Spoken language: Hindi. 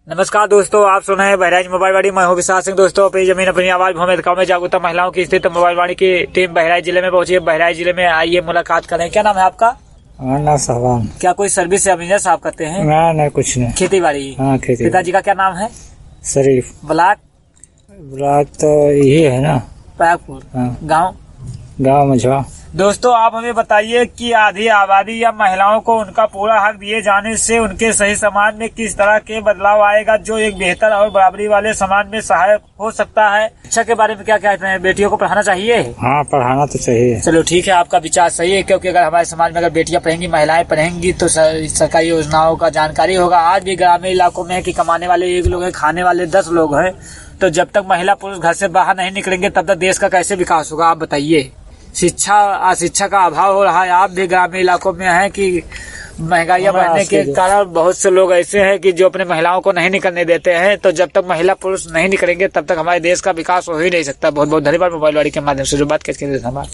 नमस्कार दोस्तों, आप सुन रहे हैं बहराइच मोबाइल वाणी। मैं हूं विशाल सिंह। दोस्तों, अपनी जमीन अपनी आवाज भूमि गाँव में जागरूकता महिलाओं की स्थिति मोबाइल वाणी की टीम बहराइच जिले में पहुंची है। बहराइच जिले में आइए मुलाकात करें। क्या नाम है आपका? ना साहबान। क्या कोई सर्विस या बिजनेस आप करते हैं? ना कुछ नहीं। खेती बाड़ी? हाँ, खेती। पिताजी का क्या नाम है? शरीफ। ब्लॉक तो यही है ना, पैकपुर। हाँ। गाँव मझवा। दोस्तों, आप हमें बताइए कि आधी आबादी या महिलाओं को उनका पूरा हक दिए जाने से उनके सही समाज में किस तरह के बदलाव आएगा, जो एक बेहतर और बराबरी वाले समाज में सहायक हो सकता है। शिक्षा के बारे में क्या कहते हैं? बेटियों को पढ़ाना चाहिए? हाँ, पढ़ाना तो चाहिए। चलो ठीक है, आपका विचार सही है, क्योंकि अगर हमारे समाज में अगर बेटियां पढ़ेंगी, महिलाएं पढ़ेंगी तो सरकारी योजनाओं का जानकारी होगा। आज भी ग्रामीण इलाकों में है कि कमाने वाले 1 लोग हैं, खाने वाले 10 लोग हैं। तो जब तक महिला पुरुष घर से बाहर नहीं निकलेंगे तब तक देश का कैसे विकास होगा, आप बताइए। शिक्षा का अभाव हो रहा है। आप भी ग्रामीण इलाकों में है कि महंगाई बढ़ने के कारण बहुत से लोग ऐसे हैं कि जो अपने महिलाओं को नहीं निकलने देते हैं। तो जब तक महिला पुरुष नहीं निकलेंगे तब तक हमारे देश का विकास हो ही नहीं सकता। बहुत बहुत धन्यवाद मोबाइल वाणी के माध्यम से जो बात करके।